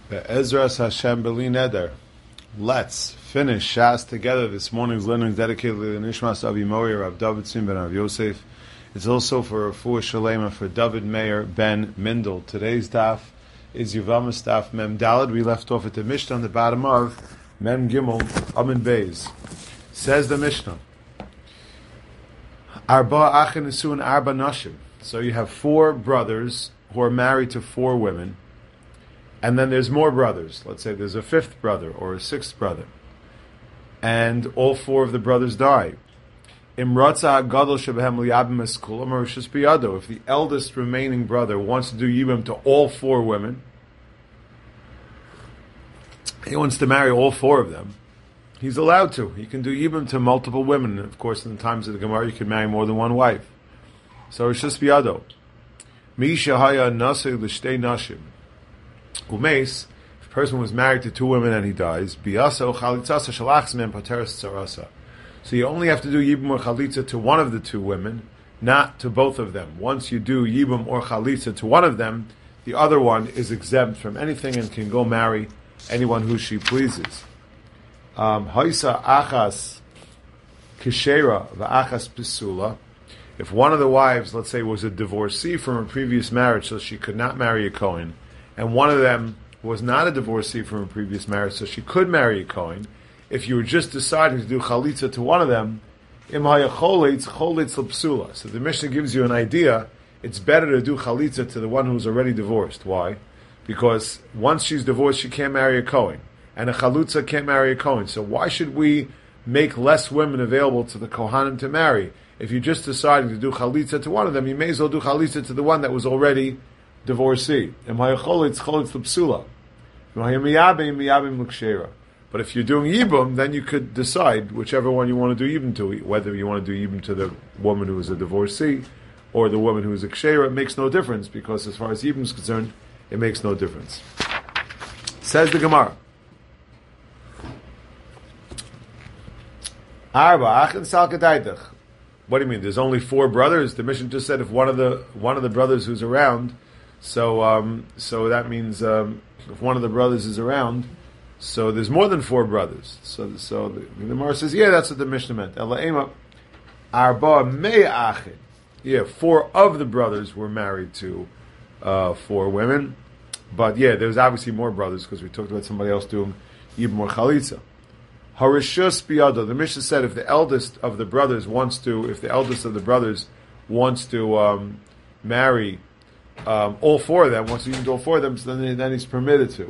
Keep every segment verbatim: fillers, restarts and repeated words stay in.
Be'ezras Hashem B'li Neder. Let's finish Shas together. This morning's learning is dedicated to the Nishmas Avi Moir, Rav David Sim ben Rav Yosef. It's also for Refuah Shalema for David Meir ben Mindel. Today's daf is Yevamos daf Mem Daled. We left off at the Mishnah on the bottom of Mem Gimel Amin Beis. Says the Mishnah, Arba Achin Nesuin Arba Nashim. So you have four brothers who are married to four women. And then there's more brothers. Let's say there's a fifth brother or a sixth brother. And all four of the brothers die. If the eldest remaining brother wants to do yibum to all four women, he wants to marry all four of them, he's allowed to. He can do yibum to multiple women. And of course, in the times of the Gemara, you can marry more than one wife. So it's just biyado. Misha haya nasei l'shtei nashim. Umeis, if a person was married to two women and he dies, biyasa chalitzasa shalachs men pateres tzarasa. So you only have to do yibum or chalitza to one of the two women, not to both of them. Once you do yibum or chalitza to one of them, the other one is exempt from anything and can go marry anyone who she pleases. Haisa achas kishera v'achas pisula. If one of the wives, let's say, was a divorcee from a previous marriage, so she could not marry a Kohen, and one of them was not a divorcee from a previous marriage, so she could marry a Kohen, if you were just deciding to do chalitza to one of them, imhaya cholitz, cholitz l'psula. So the Mishnah gives you an idea, it's better to do chalitza to the one who's already divorced. Why? Because once she's divorced, she can't marry a Kohen, and a chalutza can't marry a Kohen. So why should we make less women available to the Kohanim to marry? If you're just deciding to do chalitza to one of them, you may as well do chalitza to the one that was already divorcee. But if you're doing yibum, then you could decide whichever one you want to do yibum to, whether you want to do yibum to the woman who is a divorcee or the woman who is a kshera. It makes no difference, because as far as yibum is concerned, it makes no difference. Says the Gemara, Arba achin salkadaitach. What do you mean? There's only four brothers? The Mishnah just said if one of the one of the brothers who's around, so um, so that means um, if one of the brothers is around, so there's more than four brothers. So so the, the Gemara says, yeah, that's what the Mishnah meant. Elaima arba me'achin. Yeah, four of the brothers were married to uh, four women, but yeah, there's obviously more brothers because we talked about somebody else doing yibum or chalitza. Harishus biyado. The Mishnah said if the eldest of the brothers wants to, if the eldest of the brothers wants to um, marry um, all four of them, wants to even do all four of them, so then, then he's permitted to.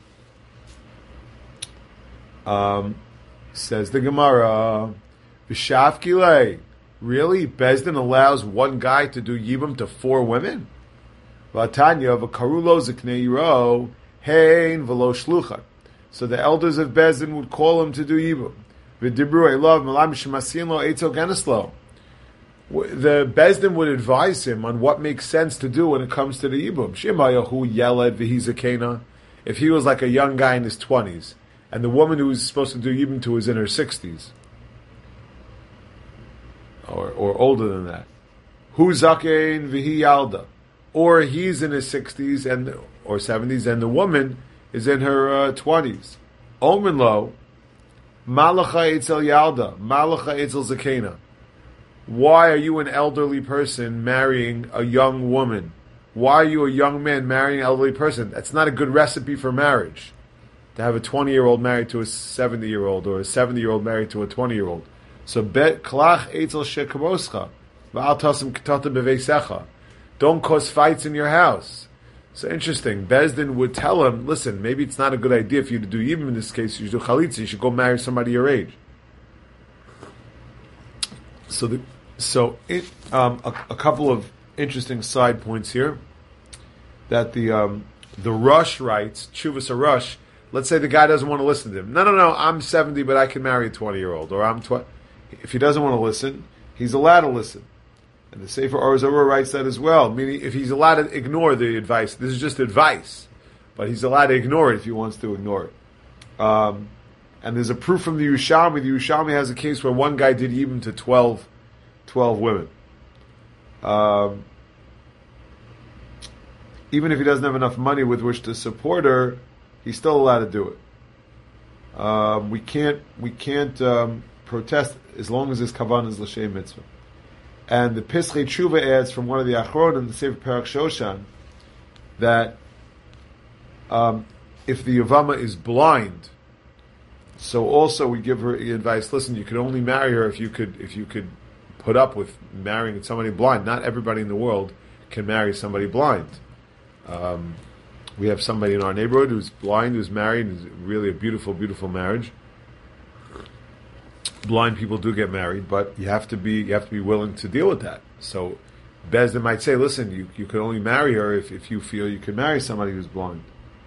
Um, says the Gemara, B'shav kilei. Really? Bezdin allows one guy to do yibum to four women? Vatanya v'karulo ziknei yiro hein v'lo shluchan. So the elders of Bezdin would call him to do yibum. V'dibru elav malam shemasin lo eitzel geneslo. The Bezdin would advise him on what makes sense to do when it comes to the yibum. Shemayahu yeled v'hizakena. If he was like a young guy in his twenties, and the woman who was supposed to do yibum to was in her sixties, or or older than that, hu zakein v'hi yalda, or he's in his sixties and or seventies, and the woman is in her uh, twenties. Omen lo, malacha etzel yalda, malacha etzel zakena. Why are you an elderly person marrying a young woman? Why are you a young man marrying an elderly person? That's not a good recipe for marriage. To have a twenty-year-old married to a seventy-year-old, or a seventy-year-old married to a twenty-year-old. So bet klach etzel shekaroscha, v'al tasim ketata beveisecha. Don't cause fights in your house. So interesting. Bezdin would tell him, listen, maybe it's not a good idea for you to do yibum in this case. You should do chalitza. You should go marry somebody your age. So, the, so it, um, a, a couple of interesting side points here. That the um, the Rush writes, Chuvas a Rush. Let's say the guy doesn't want to listen to him. No, no, no. I'm seventy, but I can marry a twenty-year-old, or I'm twenty. If he doesn't want to listen, he's allowed to listen. And the Sefer Or Zarur writes that as well, meaning if he's allowed to ignore the advice, this is just advice, but he's allowed to ignore it if he wants to ignore it. Um, and there's a proof from the Yerushalmi. The Yerushalmi has a case where one guy did yibum to twelve, twelve women. Um, even if he doesn't have enough money with which to support her, he's still allowed to do it. Um, we can't we can't um, protest as long as his kavan is l'shem mitzvah. And the Pischei Tshuva adds from one of the Achronim, the Sefer Perak Shoshan, that um, if the Yavama is blind, so also we give her advice. Listen, you could only marry her if you could if you could put up with marrying somebody blind. Not everybody in the world can marry somebody blind. Um, we have somebody in our neighborhood who's blind, who's married, is really a beautiful, beautiful marriage. Blind people do get married, but you have to be you have to be willing to deal with that. So Bezdin might say, listen, you, you could only marry her if, if you feel you can marry somebody who's blind.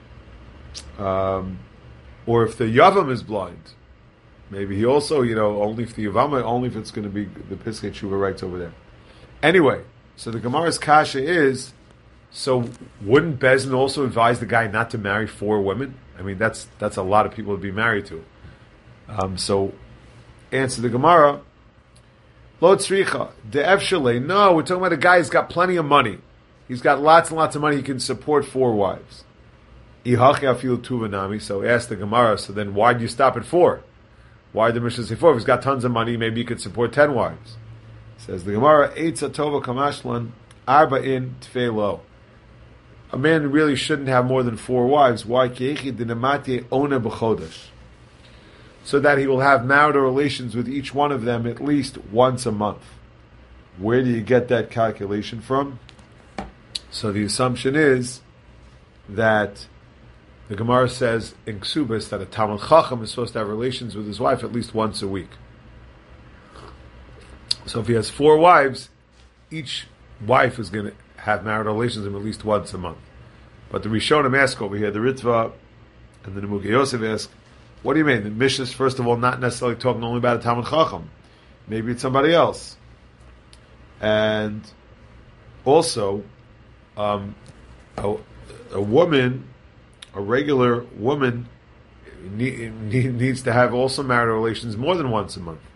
Um, or if the Yavam is blind, maybe he also, you know, only if the Yavama, only if it's going to be the Piskei Tshuva writes over there. Anyway, so the Gemara's kasha is, so wouldn't Bezdin also advise the guy not to marry four women? I mean, that's that's a lot of people to be married to. Um, so, answer the Gemara, Lo tzricha, de'ef shalei. No, we're talking about a guy who's got plenty of money. He's got lots and lots of money. He can support four wives. Ihachi afilu tuvanami. So ask the Gemara, so then why do you stop at four? Why did the Mishnah say four? If he's got tons of money, maybe he could support ten wives. Says the Gemara, Eitza tova kamashlan, arba'in tfeilo. A man really shouldn't have more than four wives. Why? Ki'echi dinamati ona b'chodesh. So that he will have marital relations with each one of them at least once a month. Where do you get that calculation from? So the assumption is that the Gemara says in Ksubas that a Talmid Chacham is supposed to have relations with his wife at least once a week. So if he has four wives, each wife is going to have marital relations with him at least once a month. But the Rishonim ask over here, the Ritva and the Nemukei Yosef ask, what do you mean? The Mishnah is, first of all, not necessarily talking only about a Talmid Chacham. Maybe it's somebody else. And also, um, a, a woman, a regular woman, need, need, needs to have also marital relations more than once a month.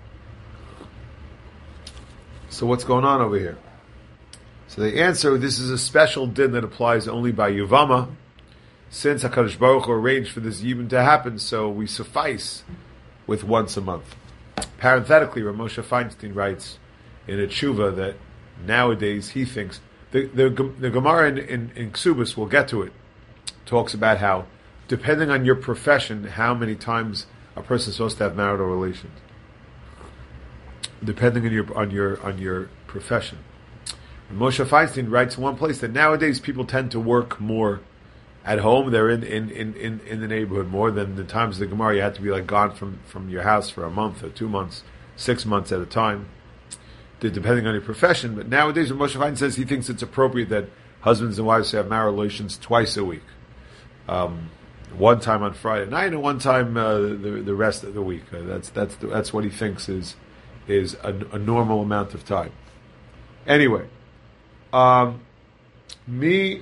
So what's going on over here? So the answer, this is a special din that applies only by Yavama. Since HaKadosh Baruch Hu arranged for this Yibum to happen, so we suffice with once a month. Parenthetically, Rav Moshe Feinstein writes in a tshuva that nowadays he thinks, the, the, the Gemara in, in, in Ksubas, we'll get to it, talks about how, depending on your profession, how many times a person is supposed to have marital relations. Depending on your on your on your profession. Moshe Feinstein writes in one place that nowadays people tend to work more at home. They're in, in, in, in, in the neighborhood more than the times of the Gemara. You had to be like gone from, from your house for a month or two months, six months at a time, depending on your profession. But nowadays, Moshe Feinstein says he thinks it's appropriate that husbands and wives have marital relations twice a week. Um, one time on Friday night and one time uh, the the rest of the week. Uh, that's that's the, that's what he thinks is is a, a normal amount of time. Anyway, um, me.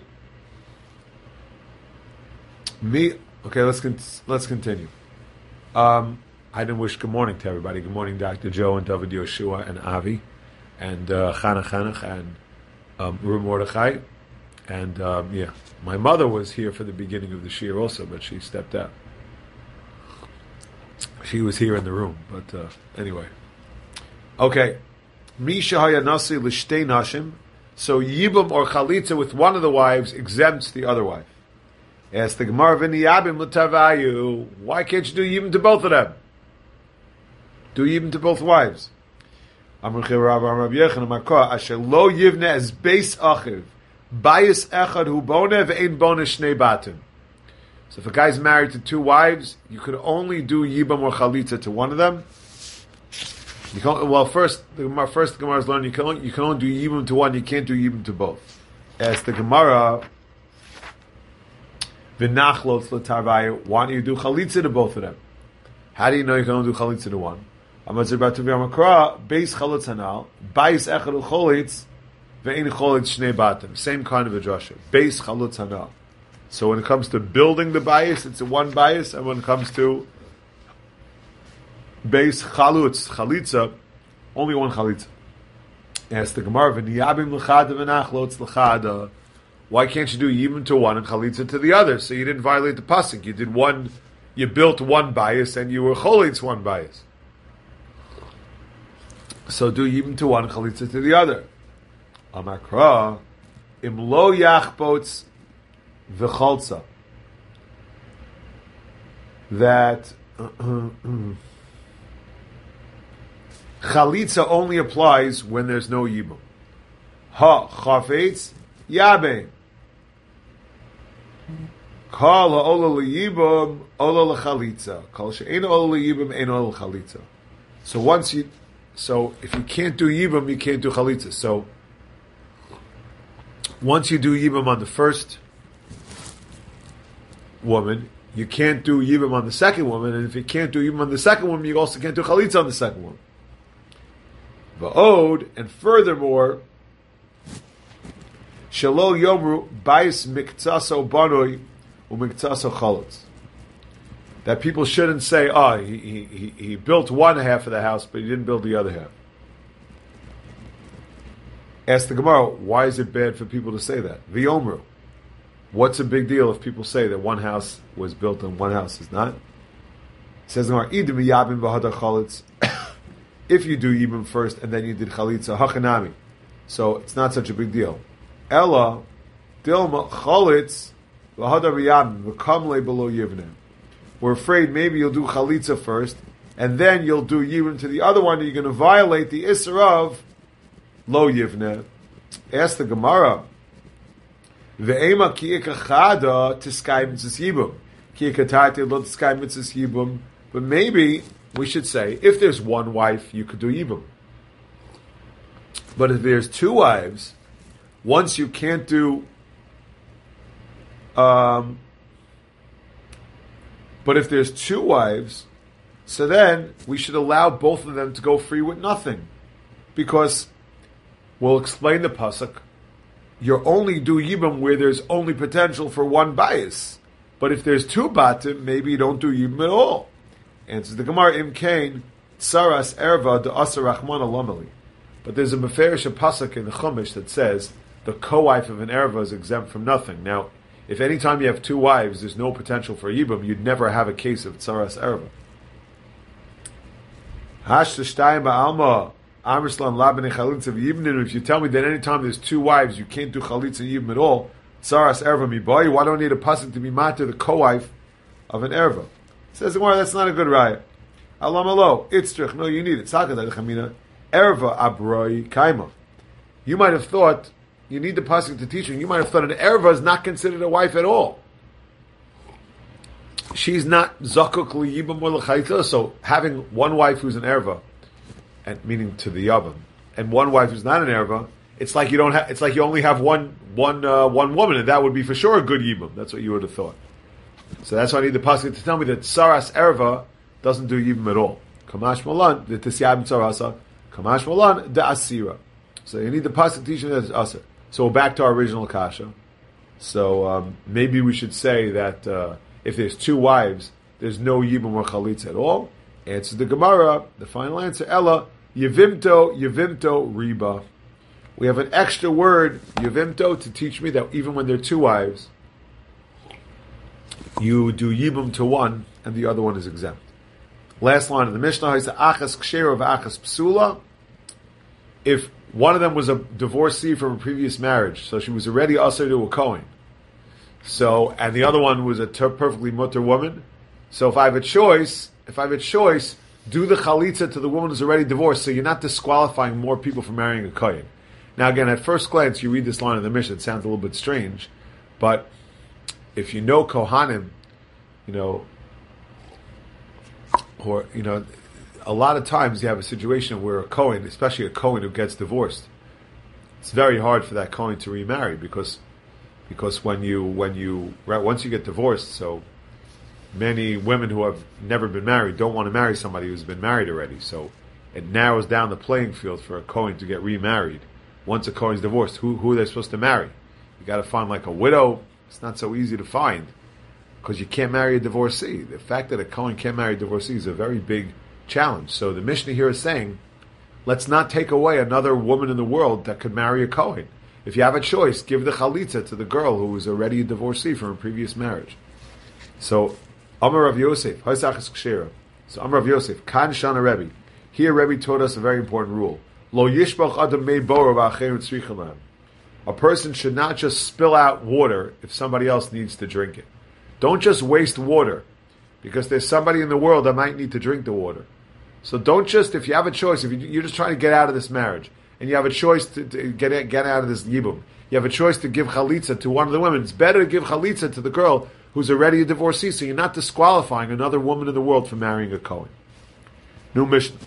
Me, okay. Let's con- let's continue. Um, I didn't wish good morning to everybody. Good morning, Doctor Joe and David Yoshua and Avi, and uh, Chana Chanach and um, Ru Mordechai, and um, yeah, my mother was here for the beginning of the shir also, but she stepped out. She was here in the room, but uh, anyway, okay. Misha hayanasi l'shtei nashim. So yibum or chalitza with one of the wives exempts the other wife. Ask the Gemara, v'niyabim l'tavayu. Why can't you do yibum to both of them? Do yibum to both wives. Amar Rav Rav Yechon Makah asher lo yivne as beis achiv bayis echad hu bona ve'ein bona shnei batim. So if a guy's married to two wives, you could only do yibum or chalitza to one of them. You can well first the Gemara first the Gemara is learning you can only, you can only do yibum to one. You can't do yibum to both. As the Gemara. V'nachlot l'tarvayu. Why don't you do chalitza to both of them? How do you know you can only do chalitza to one? Amazir b'atuvi amakra beis chalutz hanal beis echad ucholitz ve'in cholitz shnei batim. Same kind of a drasha. Beis chalutz hanal. So when it comes to building the bias, it's a one bias, and when it comes to beis chalutz chalitza, only one chalitza. As the Gemara v'niyabim l'chada v'nachlot l'chada. Why can't you do yibum to one and chalitza to the other? So you didn't violate the pasuk. You did one, you built one bias and you were cholitz one bias. So do yibum to one and chalitza to the other. Amakra, im lo yachbots v'chalza. That chalitza only applies when there's no yibum. Ha chafetz yabein. Kol ha'ola liyibum ola l'chalitza. Kol she'ein ola liyibum ein ola l'chalitza. So once you, so if you can't do yibum, you can't do chalitza. So once you do yibum on the first woman, you can't do yibum on the second woman, and if you can't do yibum on the second woman, you also can't do chalitza on the second woman. Va'od, and furthermore, shelo yomru bais miktaso banoi umiktaso chalitz. That people shouldn't say, oh, he, he, he built one half of the house, but he didn't build the other half. Ask the Gemara, why is it bad for people to say that? V'yomru. What's a big deal if people say that one house was built and one house is not? It says the Gemara, idim yabim v'hadar chalitz. If you do yibum first and then you did chalitza, hachanami. So it's not such a big deal. Ella, dilma chalitz v'hadar v'yabim v'kamle below yivneh. We're afraid maybe you'll do chalitza first, and then you'll do yibum to the other one, and you're going to violate the isser of lo yivneh. Ask the Gemara, ve'ema ki ikachada tiskai mitzvahs yibum, ki ikatate lo tiskai mitzvahs yibum. But maybe we should say, if there's one wife, you could do yibum. But if there's two wives, once you can't do, um, but if there's two wives, so then we should allow both of them to go free with nothing. Because we'll explain the pasuk, you only do yibum where there's only potential for one bias. But if there's two batim, maybe you don't do yibum at all. Answers the Gemara, im kain tsaras erva de asa rachmana lamali. But there's a meferish pasuk in the Chumash that says the co-wife of an erva is exempt from nothing. Now, if any time you have two wives, there's no potential for yibum, you'd never have a case of tsaras erva. Hash t'shtayim ba'alma amrislan labene chalitza v'yibnin. If you tell me that any time there's two wives, you can't do chalitza and yibum at all, tsaras erva mi boy. Why don't I need a pasuk to be matter the co-wife of an erva? Says the Gemara, that's not a good raya. Alam alo, itzrich. No, you need it. Sakadai chamina erva abroi kaima. You might have thought you need the pasuk to teach you. You might have thought an erva is not considered a wife at all. She's not zakuk liyibam or l'chayta. So having one wife who's an erva, and meaning to the yavam, and one wife who's not an erva, it's like you don't have. It's like you only have one one uh, one woman, and that would be for sure a good yibam. That's what you would have thought. So that's why I need the pasuk to tell me that Saras Erva doesn't do yibum at all. Kamash Malan, the Tisyab Sarasa, Kamash Malan, the Asira. So you need the pasuk to teach you that it's Asir. So we're back to our original kasha. So um, maybe we should say that uh, if there's two wives, there's no yibum or chalitza at all. Answer the Gemara, the final answer, Ella, Yevimto, Yevimto, Riba. We have an extra word, Yevimto, to teach me that even when there are two wives, you do yibum to one, and the other one is exempt. Last line of the Mishnah is achas ksher of achas psula. If one of them was a divorcee from a previous marriage, so she was already usher to a Kohen, so and the other one was a ter- perfectly mutter woman. So if I have a choice, if I have a choice, do the chalitza to the woman who's already divorced, so you're not disqualifying more people from marrying a Kohen. Now again, at first glance, you read this line of the Mishnah, it sounds a little bit strange, but if you know Kohanim, you know, or, you know, a lot of times you have a situation where a Kohen, especially a Kohen who gets divorced, it's very hard for that Kohen to remarry because, because when you, when you, right, once you get divorced, so many women who have never been married don't want to marry somebody who's been married already. So it narrows down the playing field for a Kohen to get remarried. Once a Kohen's divorced, who, who are they supposed to marry? You got to find like a widow. It's not so easy to find because you can't marry a divorcee. The fact that a Kohen can't marry a divorcee is a very big challenge. So the Mishnah here is saying, let's not take away another woman in the world that could marry a Kohen. If you have a choice, give the chalitza to the girl who was already a divorcee from a previous marriage. So, Amar Rav Yosef, Haisachas Kshera. So, Amar Rav Yosef, Kan Shana Rebbe. Here, Rebbe taught us a very important rule. Lo yishbach adam mei boro v'acheru tzricha. A person should not just spill out water if somebody else needs to drink it. Don't just waste water, because there's somebody in the world that might need to drink the water. So don't just, if you have a choice, if you're just trying to get out of this marriage, and you have a choice to, to get get out of this yibum, you have a choice to give chalitza to one of the women, it's better to give chalitza to the girl who's already a divorcee, so you're not disqualifying another woman in the world from marrying a Kohen. New Mishnah.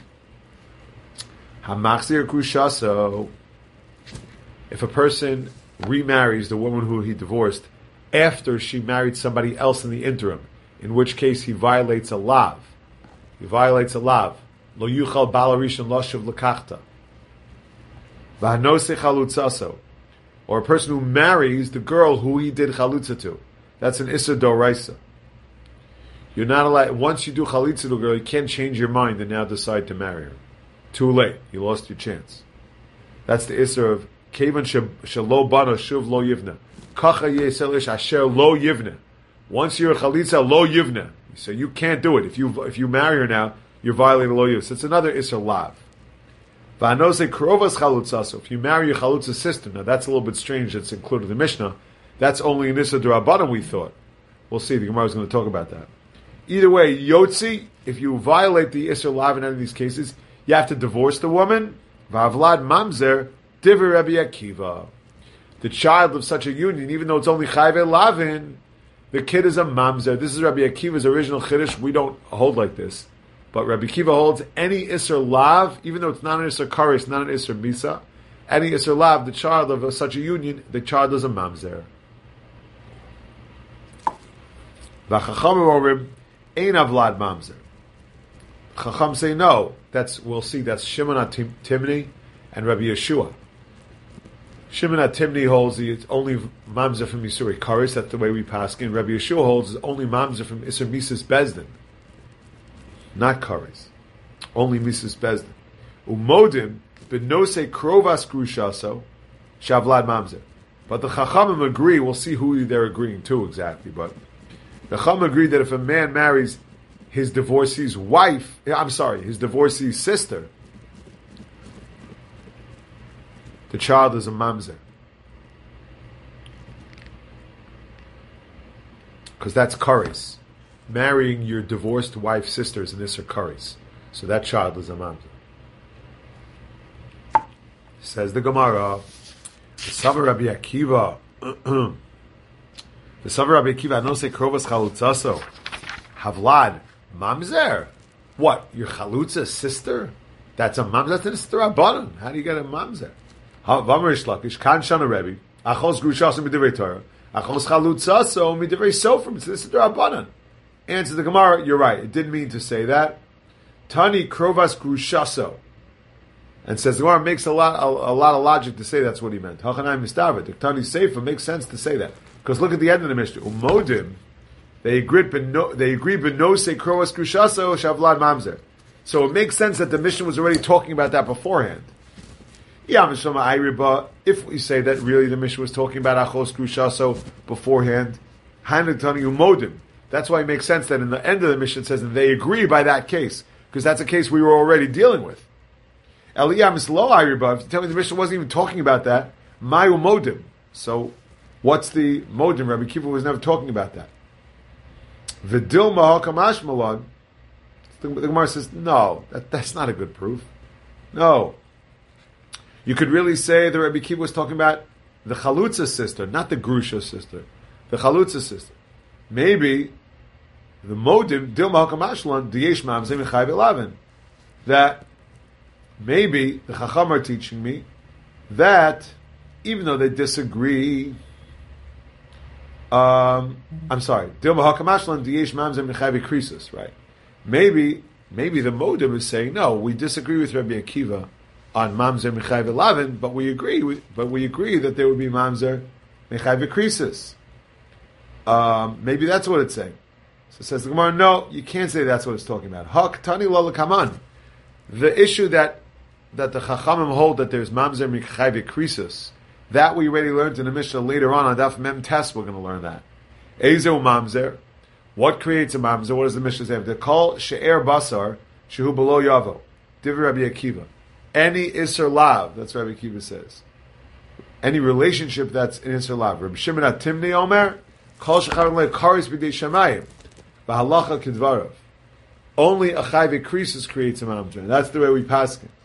Hamachzir kushaso. If a person remarries the woman who he divorced after she married somebody else in the interim, in which case he violates a lav. He violates a lav. Lo yuchal bal harishon lashuv lekachta. V'hanose chalutzaso. Or a person who marries the girl who he did chalutza to. That's an issa doraisa. You're not allowed, once you do chalitza to a girl, you can't change your mind and now decide to marry her. Too late. You lost your chance. That's the issa of Kevan shelo bana shuv lo yivna. Kacha yesel ish asher lo yivna. Once you're a chalitza, lo yivna. So you can't do it. If you if you marry her now, you're violating lo yivna. So it's another isser lav. V'anose krovas chalutzaso. If you marry your chalutza sister, now that's a little bit strange. It's included in the Mishnah. That's only an isser d'rabbanan, we thought. We'll see. The Gemara is going to talk about that. Either way, yotzi. If you violate the isser lav in any of these cases, you have to divorce the woman. V'avlad mamzer. Divrei Rabbi Akiva. The child of such a union, even though it's only chayve lavin, the kid is a mamzer. This is Rabbi Akiva's original chiddush. We don't hold like this. But Rabbi Akiva holds any isser lav, even though it's not an isser kares, not an isser misa, any isser lav, the child of a, such a union, the child is a mamzer. V'chacham orim, ein avlad mamzer. Chacham say no. That's, we'll see, that's Shimon HaTimni and Rabbi Yeshua. Shimon HaTimni holds the it's only mamzer from Yisuri Karis. That's the way we pass in. Rabbi Yeshua holds it's only mamzer from Isser Mises Bezdin, not Karis. Only Mises Bezdin. Umodim benose krovas grushaso shavlad mamzer. But the Chachamim agree. We'll see who they're agreeing to exactly. But the Chachamim agree that if a man marries his divorcee's wife, I'm sorry, his divorcee's sister, the child is a mamzer. Because that's kares. Marrying your divorced wife's sister is an isser kares. So that child is a mamzer. Says the Gemara, the Savar Rabbi Akiva, the Savar Rabbi Akiva, I don't say krovas chalutzaso, havlad, mamzer. What, your chalutza's sister? That's a mamzer, that's an isser rabbanan. How do you get a mamzer? V'amarish lakish kan shana Rebbe achos grushaso midivrei Torah achos chalutzaso midivrei sofrim. It's this is the rabbanan. Answer the Gemara. You're right. It didn't mean to say that. Tani krovas grushaso, and says the Gemara makes a lot a, a lot of logic to say that's what he meant. Hachanai mistavet. The Tani Sefer makes sense to say that because look at the end of the Mishnah. Umodim they agreed beno, they agree benose krovas grushaso shavlad mamzer. So it makes sense that the Mishnah was already talking about that beforehand. If we say that really the Mishnah was talking about achos grushaso beforehand, hanetani umodim. That's why it makes sense that in the end of the Mishnah it says that they agree by that case, because that's a case we were already dealing with. Eliyam is lo ayriba. If you tell me the Mishnah wasn't even talking about that, my umodim. So what's the modim? Rabbi Kiva was never talking about that. V'dilma hakamash malon. The Gemara says no, that, that's not a good proof. No. You could really say that Rabbi Kiva was talking about the Chalutza sister, not the Grusha sister. The Chalutza sister. Maybe the Modim, Dilma HaKamashlan, Diyesh Mamzeh Mechayv Elavin. That maybe the Chacham are teaching me that even though they disagree, um, I'm sorry, Dilma HaKamashlan, Diyesh Mamzeh Mechayv Krisus, right? Maybe, maybe the Modim is saying, no, we disagree with Rabbi Akiva on Mamzer Mechayv Elavin, but we agree, with, but we agree that there would be Mamzer Mechayv Krisus. Um, maybe that's what it's saying. So it says the Gemara, no, you can't say that's what it's talking about. Hak tani lo lekaman. The issue that that the Chachamim hold that there's Mamzer Mechayv Krisus That we already learned in the Mishnah later on on Daf Mem Tes. We're going to learn that. Ezel mamzer. What creates a mamzer? What does the Mishnah say? They call she'er basar shehu below yavo. Divrei Rabbi Akiva. Any iser lav. That's what Rabbi Akiva says. Any relationship that's in iser lav. Rabbi Shimon HaTimni Omer. Kol shechar le karis b'dei shamayim. V'halacha kedvarav. Only a chayve krisis creates a mamzer. That's the way we pass it.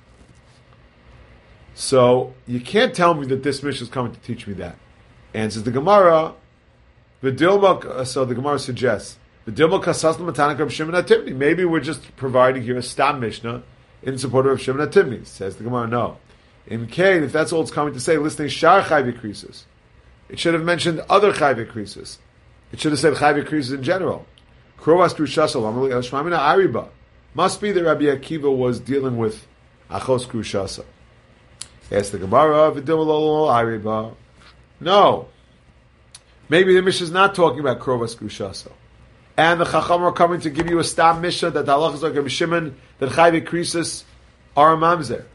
So you can't tell me that this Mishnah is coming to teach me that. And says the Gemara, the Dilma. So the Gemara suggests the Dilma kasas l'matanik Reb Shimon HaTimni. Maybe we're just providing here a stam Mishnah in support of Reb Shimon HaTimni. Says the Gemara, no. In Cain, if that's all it's coming to say, listening shar chayve krisis, it should have mentioned other chayve krisis. It should have said chayve krisis in general. Krovas krushasol amrli el shmamina ariba. Must be that Rabbi Akiva was dealing with achos krushasa. Yes, the Gemara, Ariba. No. Maybe the Mishnah is not talking about Krovas Grushaso. And the Chacham are coming to give you a stam Mishnah that the halachas like Rabbi Shimon, that Chayve Krisis are a mamzer.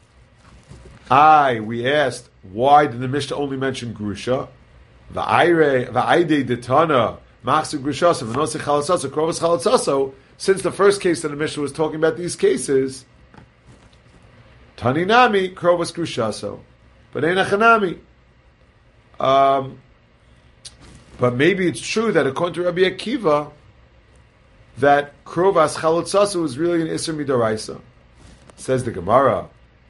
Aye, we asked, why did the Mishnah only mention Grusha? Va'ayre, va'ayde detana, machsu Grushaso, v'nosech chalatzaso, Krovas chalatzaso. Since the first case that the Mishnah was talking about these cases, Taninami, Krovas Grushaso. But Einachanami. Um, but maybe it's true that according to Rabbi Akiva, that Krovas Chalutzasu is really an Isser Midoraisa. Says the Gemara,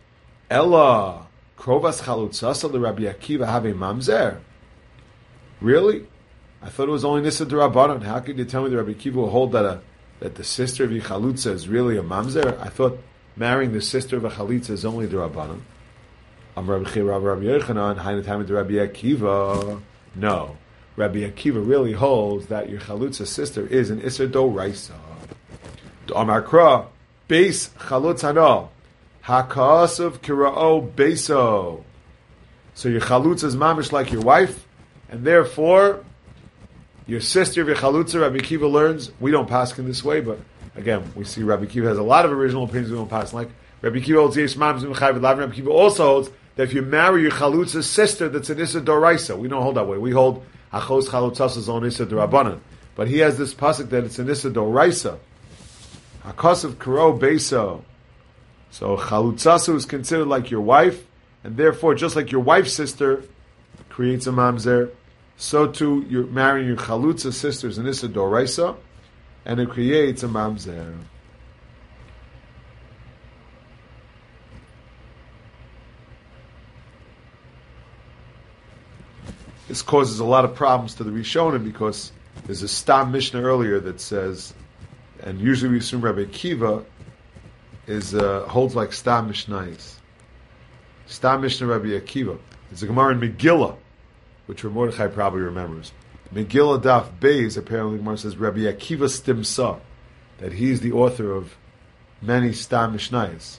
Ella, Krovas Chalutzasu, the Rabbi Akiva have a mamzer. Really? I thought it was only Nissa D'Rabbanan. How could you tell me that Rabbi Akiva will hold that, a, that the sister of Yichalutza is really a mamzer? I thought marrying the sister of a chalitza is only the Rabbanan. Am Rabbi Chira Rabbi Yochanan, Hainatami the Rabbi Akiva. No. Rabbi Akiva really holds that your chalutza sister is an Isser Doraisa. Amar Kra, Beis Chalutzano, Hakasav Kira'o Beiso. So your chalutza is mamish like your wife, and therefore your sister of your chalutza, Rabbi Akiva learns, we don't pass in this way, but again, we see Rabbi Akiva has a lot of original opinions we don't pass. Like Rabbi Akiva holds Yesh Mamzim Chayv Lav. Rabbi Akiva also holds that if you marry your chalutza's sister, that's an Issa Doraisa. We don't hold that way. We hold Achos Chalutza's own Issa Dorabanan. But he has this pasuk that it's an Issa Doraisa. Hakasav Karo Beso. So Chalutzasu is considered like your wife, and therefore, just like your wife's sister creates a mamzer, so too you're marrying your chalutza's sister is an Issa Doraisa, and it creates a mamzer. This causes a lot of problems to the Rishonim because there's a Stam Mishnah earlier that says, and usually we assume Rabbi Akiva is uh, holds like Stam Mishnayis. Stam Mishnah Rabbi Akiva. There's a Gemara in Megillah, which Mordechai probably remembers. Megillah Daf Beis, apparently the Gemara says Rabbi Akiva Stimsa, that he's the author of many Stam Mishnayis.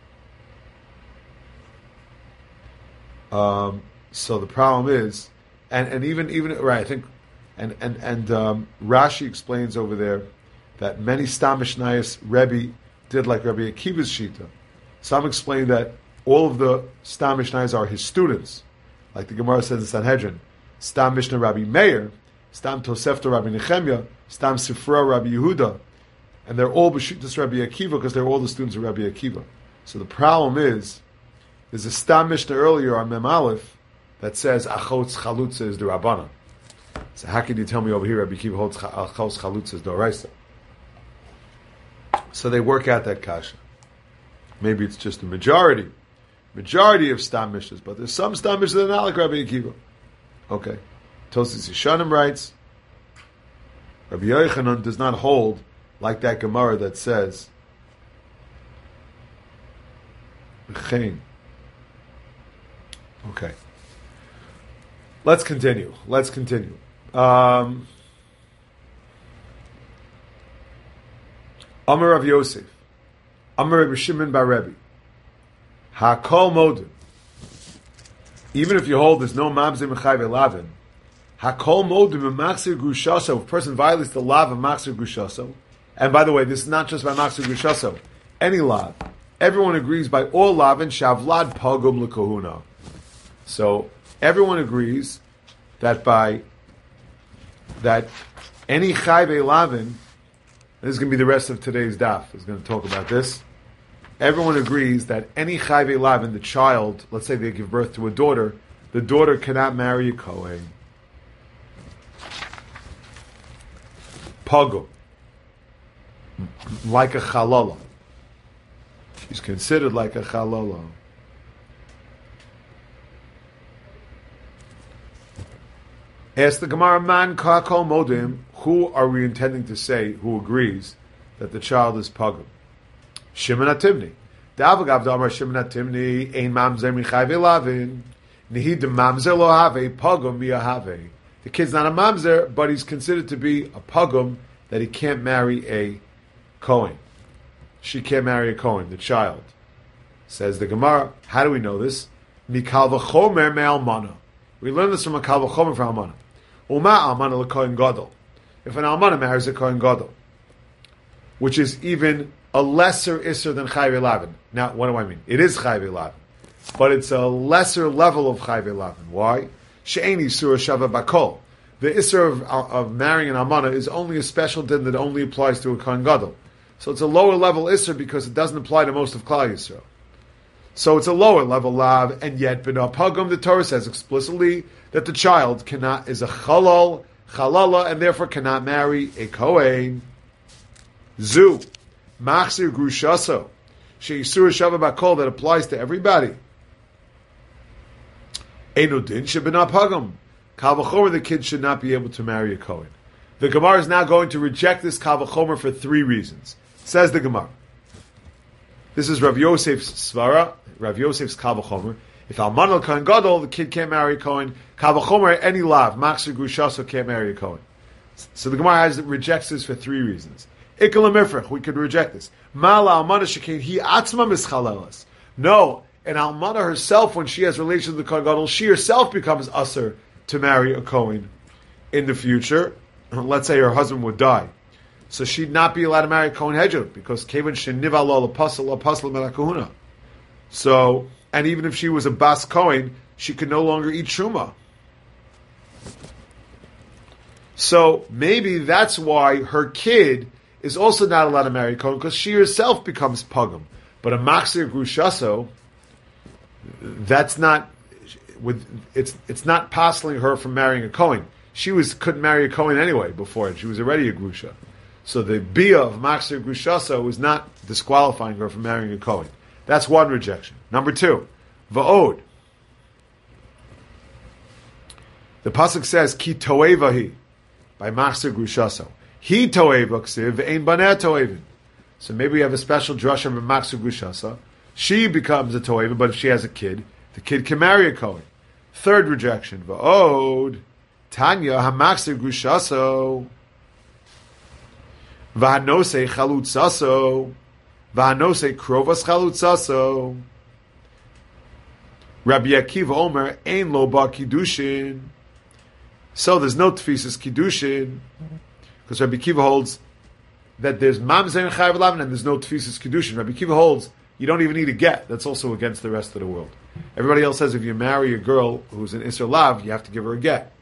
Um, so the problem is, and, and even even right, I think, and and and um, Rashi explains over there that many Stam Mishnayis Rebbe did like Rabbi Akiva's Shita. Some explain that all of the Stam Mishnayis are his students, like the Gemara says in Sanhedrin. Stam Mishnah Rabbi Meir, Stam Tosefta Rabbi Nechemya, Stam Sifra Rabbi Yehuda, and they're all B'Shitas Rabbi Akiva because they're all the students of Rabbi Akiva. So the problem is, there's a Stam Mishnah earlier on Mem Aleph that says Achos Chalutza is the Rabbana. So how can you tell me over here Rabbi Akiva holds Achos Chalutza is the Oraisa? So they work out that kasha. Maybe it's just the majority, majority of Stam Mishnahs, but there's some Stam Mishnahs that are not like Rabbi Akiva. Okay. Tosfos Yeshanim writes, Rabbi Yochanan does not hold like that Gemara that says, Chain. Okay. Let's continue. Let's continue. Um, Amar Rav Yosef. Amar Rabbi Shimon bar Rebbe. Hakol modim. Even if you hold there's no mamzer mechayv elavin, hakol modim and machzir grushaso. If a person violates the lav of machzir grushaso, and by the way, this is not just by machzir grushaso, any lav. Everyone agrees by all lavin shavlad pagum lekohuna. So everyone agrees that by that any chayve lavin, this is going to be the rest of today's daf, is going to talk about this. Everyone agrees that any chayve lavin, the child, let's say they give birth to a daughter, the daughter cannot marry a kohen. Pago, like a chalala. She's considered like a chalala. Ask the Gemara, man kakol modim, who are we intending to say, who agrees that the child is pagum? Shimon HaTimni. Davagav damar Shimon HaTimni, ein mamzer michayve lavin, nihi de mamzer lo have, pagum miyahave. The kid's not a mamzer, but he's considered to be a pagum, that he can't marry a Kohen. She can't marry a Kohen, the child. Says the Gemara, how do we know this? Mikal v'chomer me'almana. We learn this from a kal v'chomer from almana. Uma almana l'kohen gadol. If an almana marries a kohen gadol, which is even a lesser isser than chayve lavin. Now, what do I mean? It is chayve lavin, but it's a lesser level of chayve lavin. Why? She'eni surah shava bakol. The isser of, of marrying an almana is only a special din that only applies to a kohen gadol. So it's a lower level isser because it doesn't apply to most of Klal Yisrael. So it's a lower level lav, and yet b'na pagum, the Torah says explicitly that the child cannot is a chalal, chalala, and therefore cannot marry a kohen. Zu machzir grushaso sheisur shava bakol, that applies to everybody. Eino din sheb'na pagum. Kal v'chomer, the kid should not be able to marry a kohen. The Gemara is now going to reject this kal v'chomer for three reasons. Says the Gemara. This is Rav Yosef's svara, Rav Yosef's kal v'chomer. If alman kohen gadol, the kid can't marry a kohen. Kal v'chomer, any lav, machzir grushaso, can't marry a kohen. So the Gemara has, rejects this for three reasons. Ikal mifrach, we could reject this. Mala almana shekein he atzma mischalelas. No, an almana herself, when she has relations with the kohen gadol, she herself becomes usher to marry a kohen in the future. Let's say her husband would die, so she'd not be allowed to marry a kohen hedger because kevan sheniva lo l'apostle apostle melakahuna. So, and even if she was a bas kohen, she could no longer eat truma. So maybe that's why her kid is also not allowed to marry a kohen, because she herself becomes pagum. But a machzir grushaso, that's not with it's it's not passing her from marrying a kohen. She was couldn't marry a kohen anyway before it. She was already a grusha. So the bia of machzir grushaso was not disqualifying her from marrying a kohen. That's one rejection. Number two, va'od. The pasuk says ki toevahi by machzir grushaso. He toeva ksiv ve'ein baneh toevin. So maybe we have a special drasha of machzir grushasa. She becomes a toeva, but if she has a kid, the kid can marry a kohen. Third rejection, va'od Tanya hamachzir grushaso v'hanose chalutzaso v'hanose krovas chalutzaso. Rabbi Akiva Omer ein lo ba kiddushin. So there's no tefisas kiddushin because Rabbi Akiva holds that there's mamzer and chayv lavin and there's no tefisas kiddushin. Rabbi Akiva holds you don't even need a get. That's also against the rest of the world. Everybody else says if you marry a girl who's an Isser Lav, you have to give her a get.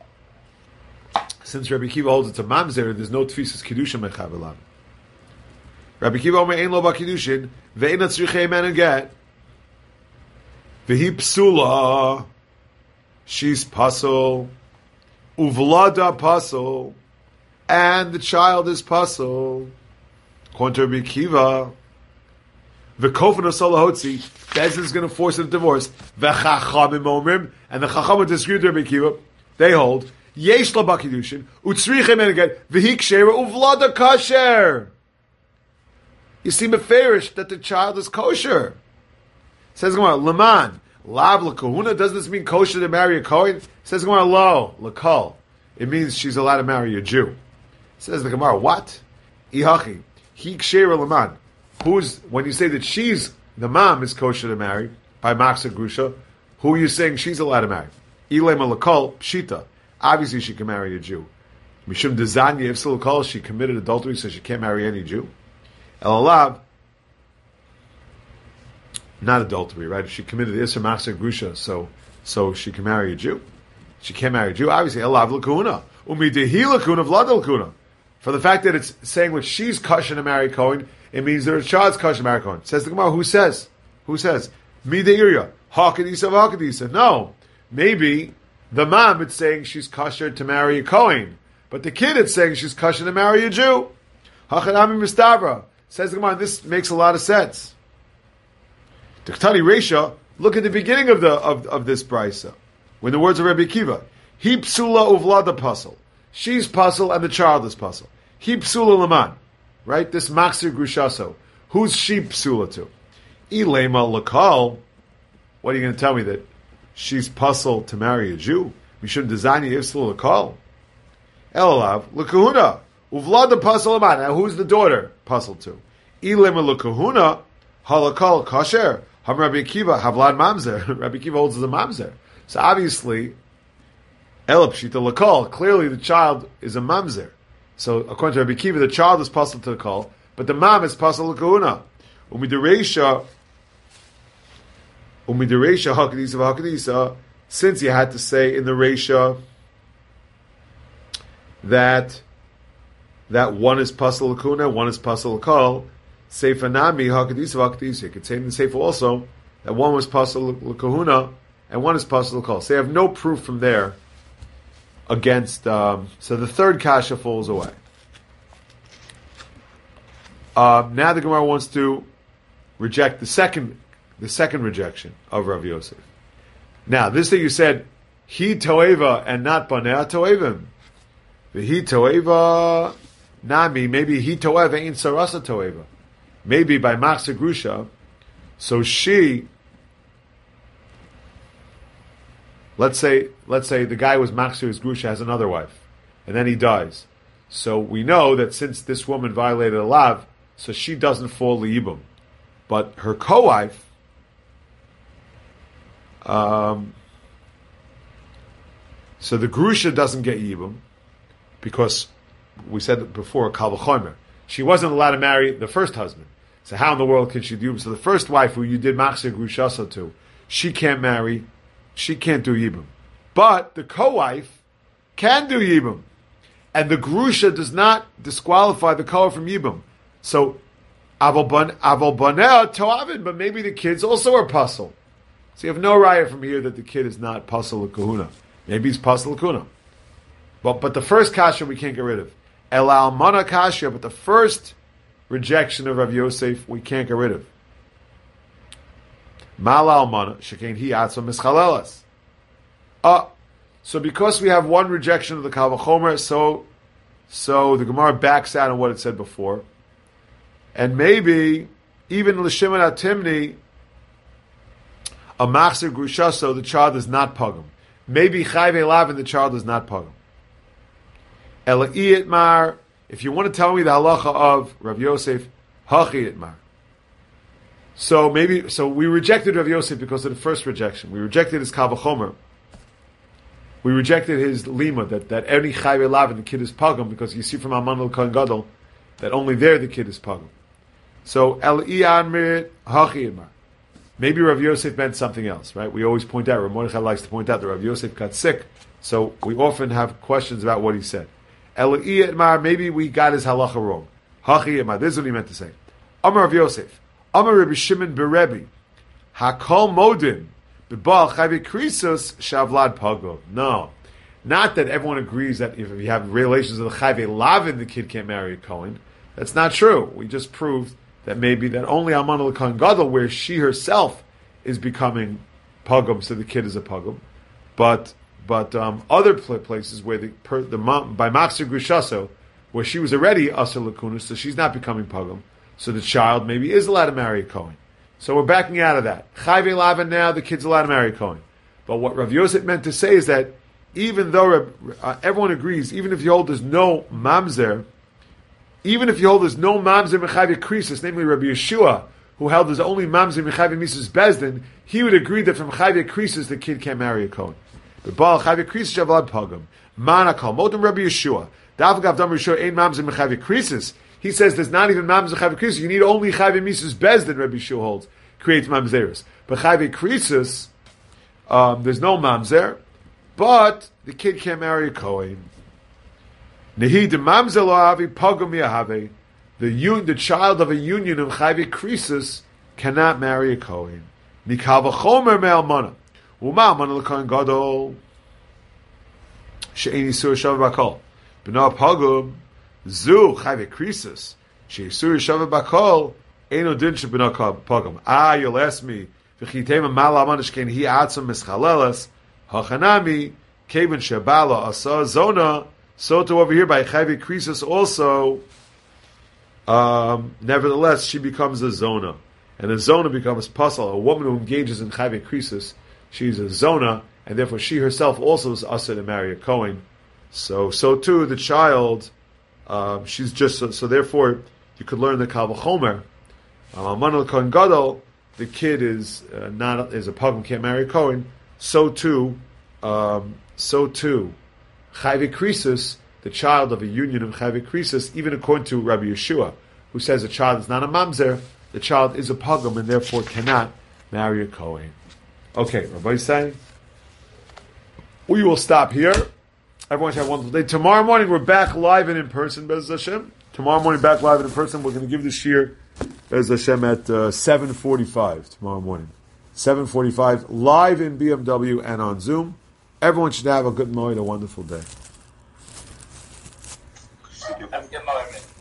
Since Rabbi Akiva holds it's a mamzer, there's no tefisas kiddushin mechav elav. Rabbi Akiva omer ein lo ba kiddushin ve'ein atzrichei men a get vehi psula, she's pasul uvlada pasul, and the child is pasul. According to Rabbi Akiva, v'kofan osalahotzi, Bezdin is going to force a divorce. V'chachamim omrim, and the chachamim disagree with Rabbi Akiva. They hold yesh la bakidushin utzrichem and again v'hi ksheira uvlada kasher. You seem meferish that the child is kosher. Says Gemara, Laman lav lakahuna. Does this mean kosher to marry a kohen? Says Gemara, lo lakal. It means she's allowed to marry a Jew. Says the Gemara, what? Ihachi hi ksheira laman. Who's when you say that she's the mom is kosher to marry by machzir grusha? Who are you saying she's allowed to marry? Ilay malakal pshita. Obviously, she can marry a Jew. Mishum dezanya if silakal, she committed adultery, so she can't marry any Jew. El alav, not adultery, right? She committed isser machzir grusha, so So she can marry a Jew. She can't marry a Jew. Obviously, elav l'kahuna. Umidehi l'kahuna vlad l'kahuna. For the fact that it's saying what she's kosher to marry Cohen, it means that her child's kosher to marry Cohen. Says the Gemara, who says? Who says? Mideirya. Hakadisa of Hakadisa. No. Maybe the mom it's saying she's kosher to marry a Cohen. But the kid it's saying she's kosher to marry a Jew. Hachadami Mistavra. Says the Gemara, this makes a lot of sense. T'chtani Reisha, look at the beginning of the of, of this brisa, when the words of Rabbi Akiva, He psula uvlada pasal. She's pasal and the child is pasal. He psula laman. Right? This maksir grushaso. Who's she psula to? Ilema lakal. What are you going to tell me, that she's pasal to marry a Jew? We shouldn't design you psula lakal. Elalav lakahuna. Uvlada pasal laman. Now who's the daughter pasal to? Ilema lakahuna. Halakal kasher. Ham Rabbi Akiva havlad mamzer. Rabbi Akiva holds as a mamzer. So obviously, elapshita lakal. Clearly, the child is a mamzer. So according to Rabbi Akiva, the child is pasal to the kal, but the mam is pasal l'kahuna. Umidereisha, umidereisha hakadisa v'hakadisa. Since you had to say in the reisha that that one is pasal l'kahuna, one is pasal l'kal. Seifa nami hakadisa v'hakadisa. You could say in the seifa also that one was pasal l'kahuna and one is pasal l'kal. So you have no proof from there against. Um, so the third kasha falls away. Uh, now the Gemara wants to reject the second, the second rejection of Rav Yosef. Now this that you said, he toeva and not banea toevim. The he toeva nami, maybe he toeva ain't sarasa toeva. Maybe by Machsa Grusha, so she, let's say, let's say the guy was Machsa, his Grusha has another wife, and then he dies. So we know that since this woman violated a lav, so she doesn't fall liyibum, but her co-wife, um, so the Grusha doesn't get yibum because we said it before, kal v'chomer. She wasn't allowed to marry the first husband. So how in the world can she do? So the first wife who you did machzir grushasa to, she can't marry, she can't do yibum. But the co-wife can do yibum. And the grusha does not disqualify the co from yibum. So, aval baneh toavin, but maybe the kids also are pasal. So you have no raya from here that the kid is not pasal l'kahuna. Maybe he's pasal l'kahuna. But, but the first kasha we can't get rid of. El almana kasha, but the first rejection of Rav Yosef we can't get rid of. Mal almana shekain hi atzom mischalelas. Ah, so because we have one rejection of the kal v'chomer, so so the Gemara backs out on what it said before, and maybe even l'shimon atimni a machzir grusha, so the child is not pagum. Maybe chayv elavin, the child is not pagum. Ela mar. If you want to tell me the halacha of Rav Yosef, hachi itmar. So maybe, so we rejected Rav Yosef because of the first rejection. We rejected his kal v'chomer. We rejected his lima that that any chayv elavin, the kid is pagum, because you see from Aman al-Kohen Gadol that only there the kid is pagum. So el iyan hachi itmar. Maybe Rav Yosef meant something else, right? We always point out, Rav Mordechai likes to point out that Rav Yosef got sick, so we often have questions about what he said. Maybe we got his halacha wrong. This is what he meant to say. Amar Rav Yosef, Amar Rabbi Shimon beRebbi, Hakol modin b'bal chayve krisos shavlad pagov. No, not that everyone agrees that if you have relations with a chayve lavin, the kid can't marry a Kohen. That's not true. We just proved that maybe that only Aman al-Kohen Gadol, where she herself is becoming pagum, so the kid is a pagum, but. But um, other places where the, per, the by Machzir Grushaso, where she was already Asar Lakunus, so she's not becoming Pagum, so the child maybe is allowed to marry a Kohen. So we're backing out of that. Chayve Lavan now, the kid's allowed to marry a Kohen. But what Rav Yosef meant to say is that even though uh, everyone agrees, even if you hold there's no Mamzer, even if you hold there's no Mamzer Mechayve Krisis, namely Rabbi Yeshua, who held there's only Mamzer Mechayve Mises Bezdin, he would agree that from Chayve Krisis the kid can't marry a Kohen. The Baal Chayve Krisis Shavlad Pagam. Manakal Modem Rabbi Yeshua. Davgav Dam Yeshua Ein Mamzer Mechayve Krisis. He says there's not even Mamzer Chayve Krisis. You need only Chayve Mises Bezdin. Rabbi Yeshua holds creates Mamzeris. But Chayve Krisis, um, there's no mamzer, but the kid can't marry a Kohen. Nehi de mamzer lo avi pogam yahave. The un, the child of a union of chayve krisus cannot marry a Kohen. Mikal v'chomer me'almana. Uma almana l'kohen gadol. She'eni sur shav bakol. B'na pogam zu chayve krisus. She'eni sur shav bakol. Eino din sheb'na pogam. Ah, you'll ask me. V'chitema mal almana shkein hi atzam mischalelas. Hachanami kevin shebala asa zona. So to over here by chayve krisus also. Um, nevertheless, she becomes a zona. And a zona becomes pasal. A woman who engages in chayve krisus, she's a zona, and therefore she herself also is asa to marry a Kohen. So, so too, the child, um, she's just, so, so therefore, you could learn the kal v'chomer. Alman Kohen gadol, the kid is uh, not, is a pugam, can't marry a Kohen. So too, um, so too, chayve krisus, the child of a union of chayve krisus, even according to Rabbi Yeshua, who says a child is not a mamzer, the child is a pugam and therefore cannot marry a Kohen. Okay, Rabbi is saying, we will stop here. Everyone should have a wonderful day. Tomorrow morning we're back live and in person, Bez Hashem. Tomorrow morning back live and in person. We're going to give the shir, Bez Hashem, at uh, seven forty-five tomorrow morning. seven forty-five, live in B M W and on Zoom. Everyone should have a good morning, a wonderful day.